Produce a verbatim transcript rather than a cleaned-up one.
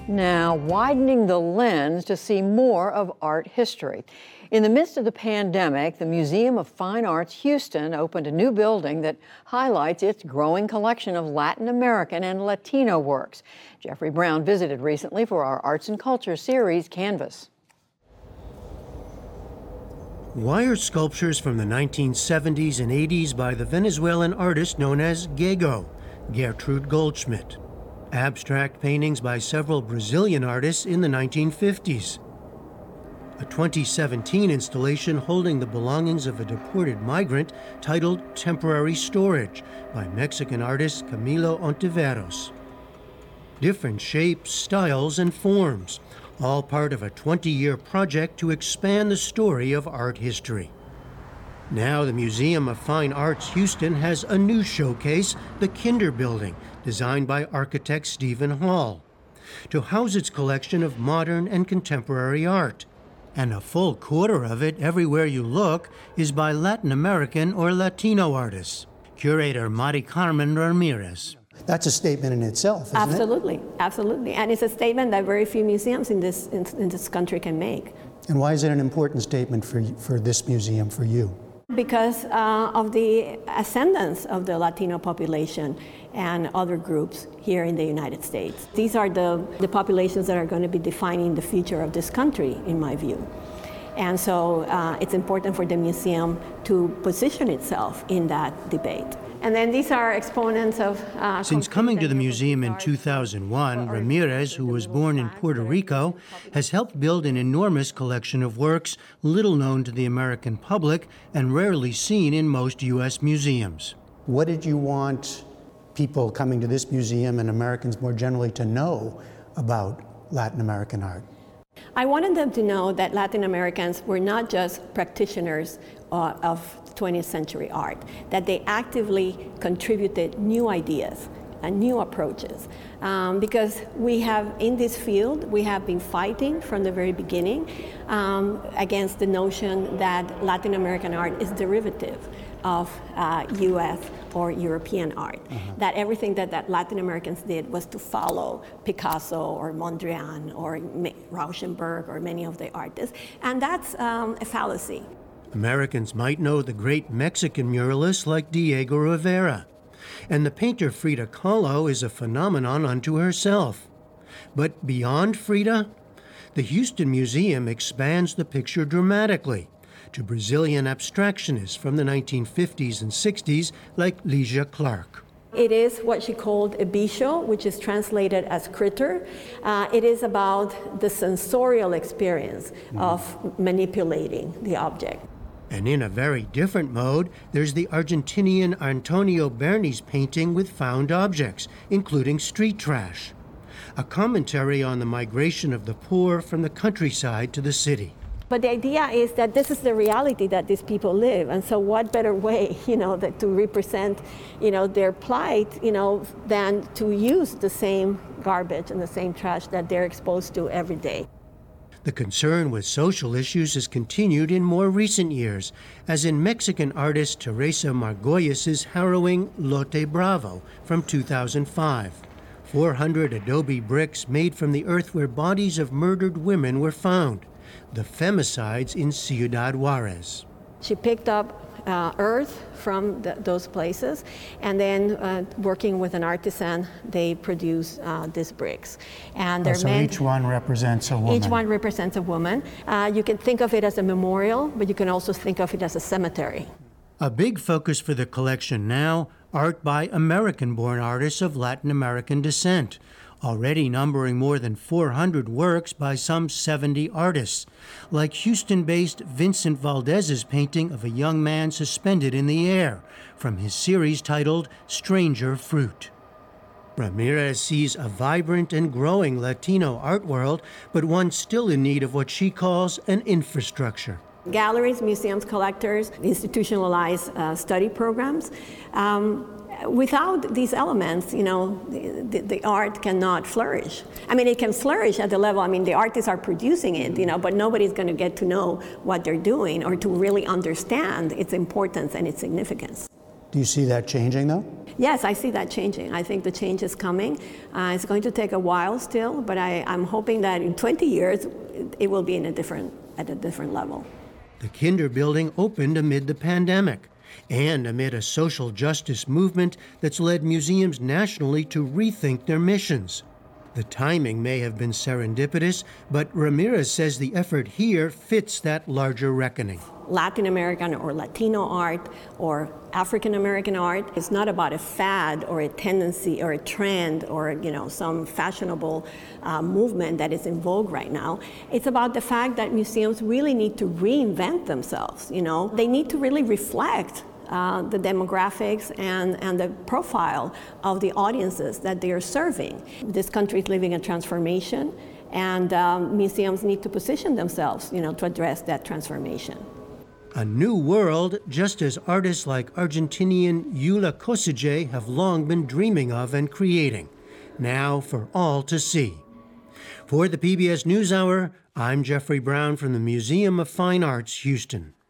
Now, widening the lens to see more of art history. In the midst of the pandemic, the Museum of Fine Arts Houston opened a new building that highlights its growing collection of Latin American and Latino works. Jeffrey Brown visited recently for our Arts and Culture series, Canvas. Wire sculptures from the nineteen seventies and eighties by the Venezuelan artist known as Gego, Gertrude Goldschmidt. Abstract paintings by several Brazilian artists in the nineteen fifties. A twenty seventeen installation holding the belongings of a deported migrant titled Temporary Storage by Mexican artist Camilo Ontiveros. Different shapes, styles, and forms, all part of a twenty-year project to expand the story of art history. Now the Museum of Fine Arts Houston has a new showcase, the Kinder Building, designed by architect Stephen Hall, to house its collection of modern and contemporary art. And a full quarter of it, everywhere you look, is by Latin American or Latino artists. Curator Mari Carmen Ramirez. That's a statement in itself, isn't Absolutely, it? absolutely. And it's a statement that very few museums in this, in, in this country can make. And why is it an important statement for, for this museum, for you? Because uh, of the ascendance of the Latino population and other groups here in the United States. These are the, the populations that are going to be defining the future of this country, in my view. And so uh, it's important for the museum to position itself in that debate. And then these are exponents of... Uh, Since coming to the museum in two thousand one, Ramirez, who was born in Puerto Rico, has helped build an enormous collection of works little known to the American public and rarely seen in most U S museums. What did you want people coming to this museum and Americans more generally to know about Latin American art? I wanted them to know that Latin Americans were not just practitioners uh, of twentieth century art, that they actively contributed new ideas and new approaches. Um, because we have, in this field, we have been fighting from the very beginning um, against the notion that Latin American art is derivative of uh, U S or European art. Uh-huh. That everything that, that Latin Americans did was to follow Picasso or Mondrian or Rauschenberg or many of the artists, and that's um, a fallacy. Americans might know the great Mexican muralists like Diego Rivera, and the painter Frida Kahlo is a phenomenon unto herself. But beyond Frida, the Houston Museum expands the picture dramatically to Brazilian abstractionists from the nineteen fifties and sixties like Ligia Clark. It is what she called a bicho, which is translated as critter. Uh, it is about the sensorial experience mm. of manipulating the object. And in a very different mode, there's the Argentinian Antonio Berni's painting with found objects, including street trash. A commentary on the migration of the poor from the countryside to the city. But the idea is that this is the reality that these people live, and so what better way, you know, that to represent, you know, their plight, you know, than to use the same garbage and the same trash that they're exposed to every day. The concern with social issues has continued in more recent years, as in Mexican artist Teresa Margolles' harrowing Lote Bravo from two thousand five. four hundred adobe bricks made from the earth where bodies of murdered women were found, the femicides in Ciudad Juarez. She picked up uh, earth from the, those places, and then uh, working with an artisan, they produce uh, these bricks. And they're oh, so meant, each one represents a woman. Each one represents a woman. Uh, you can think of it as a memorial, but you can also think of it as a cemetery. A big focus for the collection now, art by American-born artists of Latin American descent, already numbering more than four hundred works by some seventy artists, like Houston-based Vincent Valdez's painting of a young man suspended in the air from his series titled Stranger Fruit. Ramirez sees a vibrant and growing Latino art world, but one still in need of what she calls an infrastructure. Galleries, museums, collectors, institutionalized uh, study programs. Um, Without these elements, you know, the, the art cannot flourish. I mean, it can flourish at the level, I mean, the artists are producing it, you know, but nobody's going to get to know what they're doing or to really understand its importance and its significance. Do you see that changing, though? Yes, I see that changing. I think the change is coming. Uh, it's going to take a while still, but I, I'm hoping that in twenty years, it will be in a different, at a different level. The Kinder Building opened amid the pandemic and amid a social justice movement that's led museums nationally to rethink their missions. The timing may have been serendipitous, but Ramirez says the effort here fits that larger reckoning. Latin American or Latino art or African American art is not about a fad or a tendency or a trend or, you know, some fashionable uh, movement that is in vogue right now. It's about the fact that museums really need to reinvent themselves. You know, they need to really reflect Uh, the demographics and, and the profile of the audiences that they are serving. This country is living a transformation, and um, museums need to position themselves, you know, to address that transformation. A new world, just as artists like Argentinian Yula Kosige have long been dreaming of and creating, now for all to see. For the P B S NewsHour, I'm Jeffrey Brown from the Museum of Fine Arts, Houston.